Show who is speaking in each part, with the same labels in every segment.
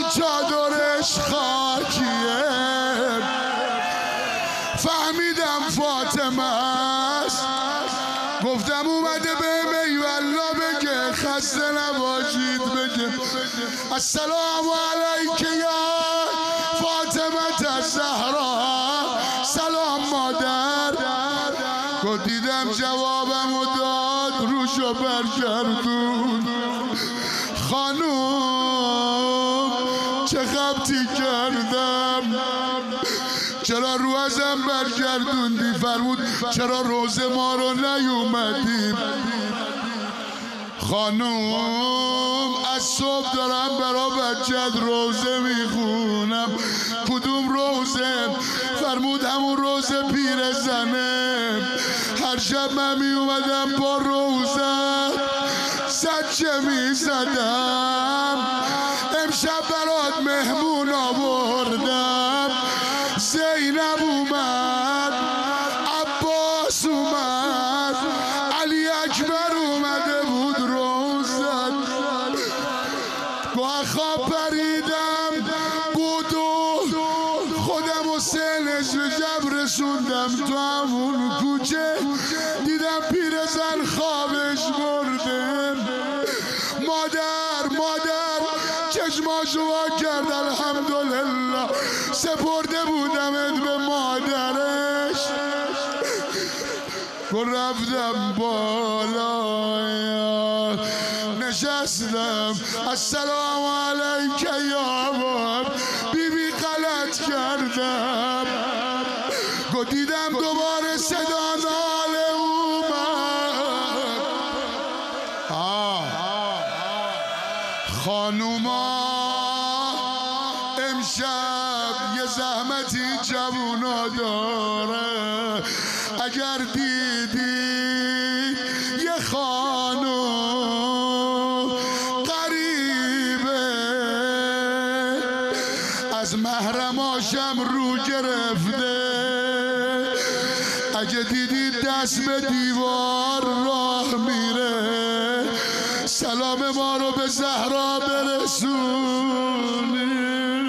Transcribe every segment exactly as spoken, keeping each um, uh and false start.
Speaker 1: چادرش خاکیه. فهمیدم فاطمه است، گفتم اومده به میوالله بگه خسته نباشید بگه السلام علیک یا فاطمه الزهرا. سلام مادر. گفت دیدم جوابم و داد روشو برگردون. خانوم چه غلطی کردم، چرا رو ازم برگردوندی؟ فرمود چرا روز ما رو نیومدی؟ خانوم از صبح دارم برا بچت روزه میخونم. کدوم روزه؟ فرمود همون روز پیرزنه. هر شب من میومدم با روزه سجه میزدم. امشب برات مهمون آوردم. زینب اومد، عباس اومد، علی اکبر اومده بود روزت. با خواب پریدم بودو خودم و سنش به جب رسوندم تو همون کوچه. دیدم پیرزن خوابش برده. مادر مادر چشماشو وا کرد. الحمدلله سپرده بودمت به مادرش. گل رفتم بالا نشستم. السلام علیک یا باب. بی بی غلط کردم. گل دیدم دوباره صدا ناله اومد. خانوما امشب یه زحمتی جوونا داره. اگر دیدی یه خانوم غریبه از محرماشم رو گرفته، اگه دیدی دست به دیوار راه میره، سلام ما رو به زهرا برسونی.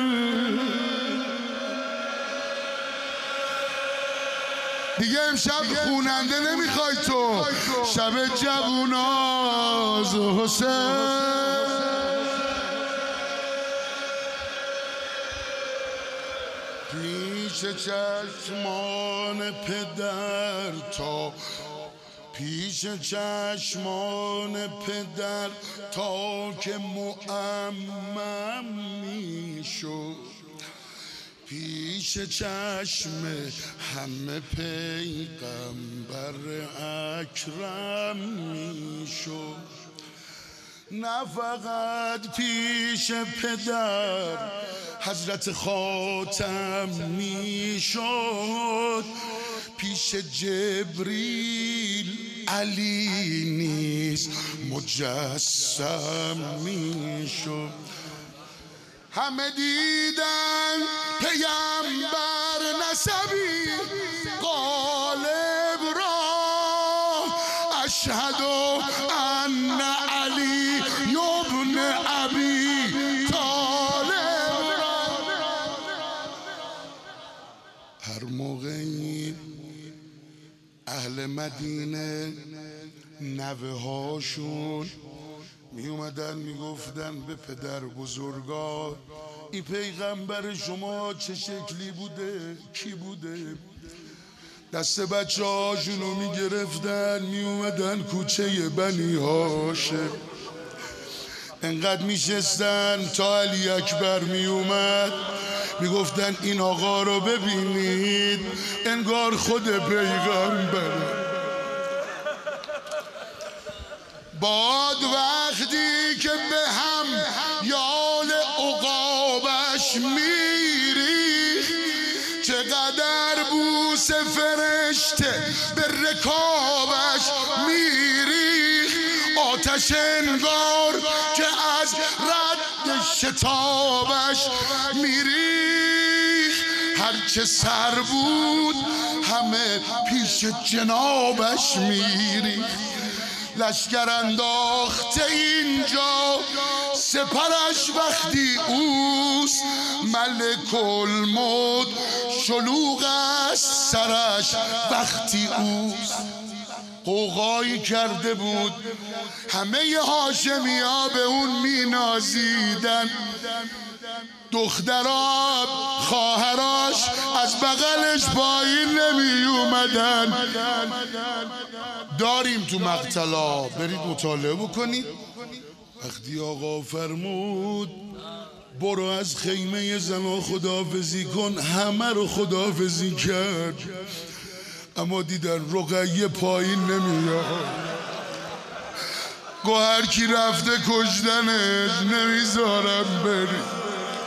Speaker 1: دیگه امشب خوننده نمیخوای تو، شب جووناز حسین. پیش چشمان پدر تا پیش چشمان پدر تا که معمم میشد. پیش چشم همه پیغمبر اکرم میشد. نه فقط پیش پدر حضرت خاتم میشد، پیش جبریل علی نیز مجسم میشد. همه دیدن پیامبر نسبی غالب را. اشهد ان علی ابن ابی طالب را. هر موقعی اهل مدینه نوه هاشون می اومدن می گفتن به پدر بزرگا این پیغمبر شما چه شکلی بوده، کی بوده؟ دست بچه هاشونو می گرفتن می اومدن کوچه بنی هاشم. انقدر می شستن تا علی اکبر می اومد می گفتن این آقا رو ببینید انگار خود پیغمبره. باد وقتی که به هم یال عقابش میری، چقدر بوس فرشته به رکابش میری. آتش انگار که از رد شتابش میری. هرچه سر بود همه پیش جنابش میری. لشکر انداخته اینجا سپرش وقتی اوست، ملک الموت شلوغ است سرش وقتی اوست. قوقایی کرده بود، همه هاشمی ها به اون می نازیدن، دخترها خواهراش از بغلش پایین نمی اومدن. داریم تو مقتلا، برید مطالعه بکنید. وقتی آقا فرمود برو از خیمه زنا خداحافظی کن، همه رو خداحافظی کرد، اما دیدن رقیه پایین نمیاد. گو هر کی رفته کشتنش، نمیذارم بری.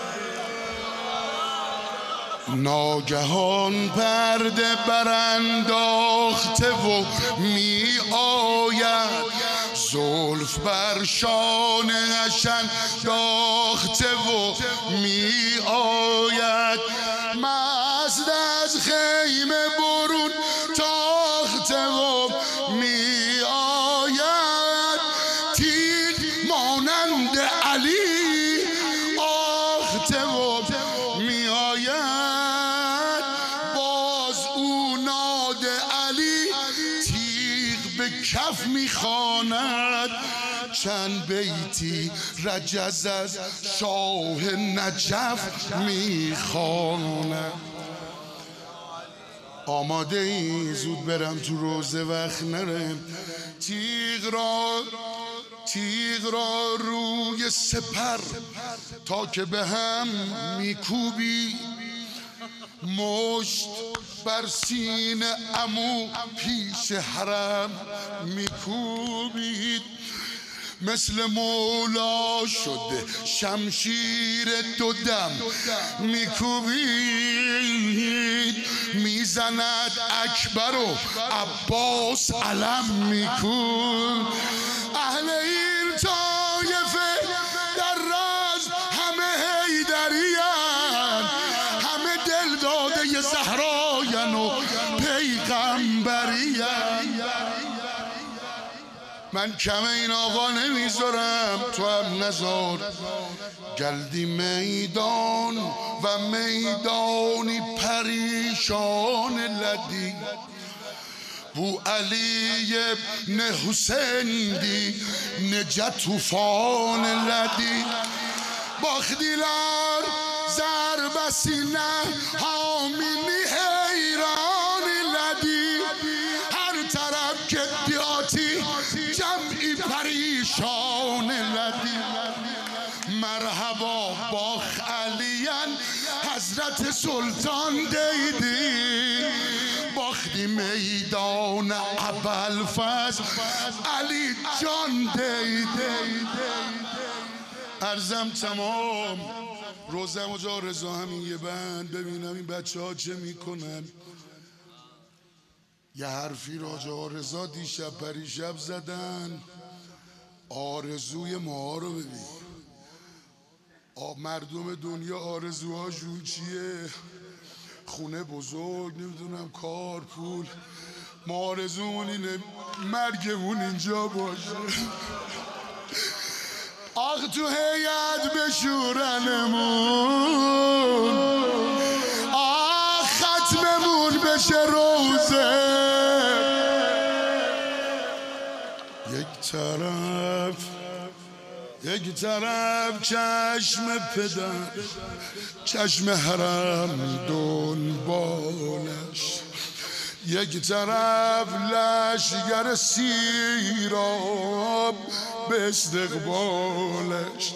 Speaker 1: ناگهان پرده برانداخته و می آید، زلف بر شانه‌اش انداخته و می آید، مست از خیمه برون تاخته و می آید، تیغ مانند علی آخته و می آید، باز او ناد علی تیغ به کف می خواند، چند بیتی رجز از شاه نجف می خواند. آماده ای زود برم تو روزه وقت نره، تیغ را تیغ را روی سپر تا که به هم میکوبی، مشت بر سینه عمو پیش حرم میکوبید، مثل مولا شده شمشیر دو دم میکوبید، میزند اکبر و عباس علم میکوب. اهل این طایفه در راز همه حیدریان، همه دل داده زهراین و پیغمبریان. من کم این آقا نمیذارم، تو هم نذار. گلدی میدان و میدانی پریشان لدی، بو علی ابن حسین دی نجات طوفان لدی، باخدیلار ضرب سینه حامینی حیران لدی، هر طرف که دیاتی جمعی پریشان لدی. مرحبا باخ علیان حضرت سلطان دیدی، باختی میدان ابوالفضل علی جان دیدی. عرضم تمام، روزم و جا رضا همین یه بند، ببینم این بچه ها چه میکنن. یه حرفی راجع رضا دیشب پریشب زدن، آرزوی ما رو ببین. مردم دنیا آرزوهاشون چیه؟ خونه بزرگ، نمیدونم کار، پول. ما آرزومون اینه مرگمون اینجا باشه. آخ تو هیئت بشورنمون، آخ ختممون بشه روزه. یک طرف یک طرف چشم پدر، چشم حرم دنبالش، یک طرف لشگر سیراب به استقبالش.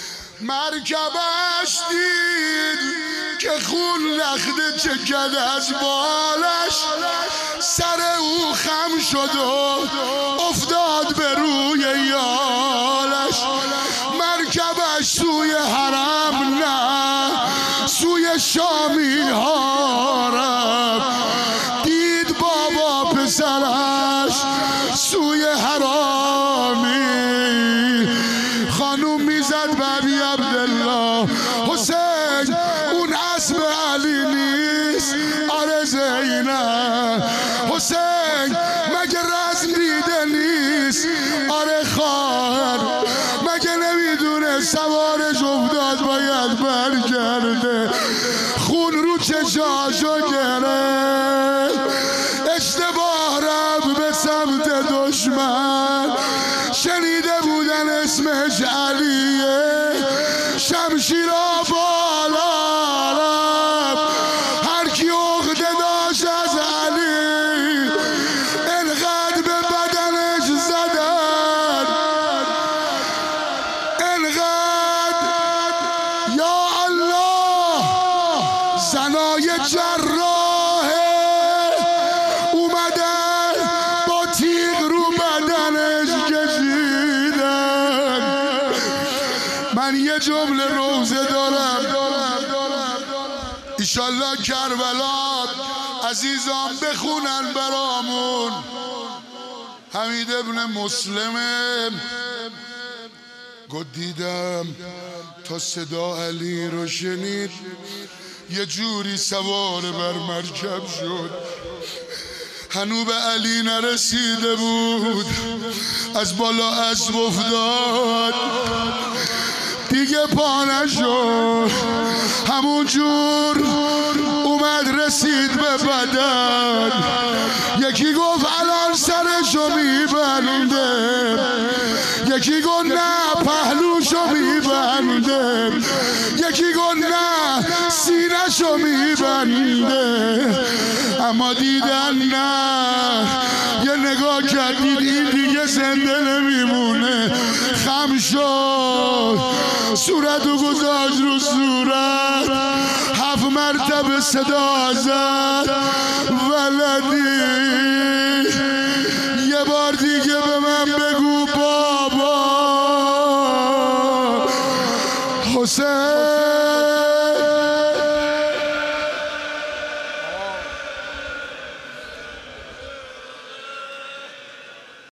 Speaker 1: مرکبش دید که خون لخته چکد از بالش، سر او خم شد و افتاد به روی یالش. مرکبش سوی حرم نه سوی شامی ها رفت، دید بابا پسرش سوی حرامی. خانوم میزد بابی عبدالله، حسین اون اسب علی نیست؟ آره زینب. حسین مگه رزم دیده نیست؟ آره خواهر. مگه نمیدونه جمعت باید برگرده. خون رو چشاشو گرفت، اشتباه رفت به سمت دشمن. شنیده بودن اسمش علیه، شمشیرا بالا رفت. هر کی عقده داشت از علی انقدر به بدنش زدن، انقدر یا الله. زنای جراح اومدن با تیغ رو بدنش کشیدن. من یه جمله روزه دارم، ایشالله کربلا عزیزان بخونن برامون. حمید ابن مسلمه گفت دیدم تا صدا علی رو شنید یه جوری سوار بر مرکب شد، هنو به علی نرسیده بود، از بالا اسب افتاد دیگه پا نشد، همون جور اومد رسید به بدن. یکی گفت الان سرشو میبنده، یکی گفت نه پهلوشو میبنده، یکی گفت نه سینه‌شو میبنده. اما دیدن نه، یه نگاه کردید این دیگه زنده نمیمونه. خم شد، صورتو گذاشت رو صورت، هفت مرتبه صدا زد ولدی. یه بار دیگه به من بگو بابا حسین.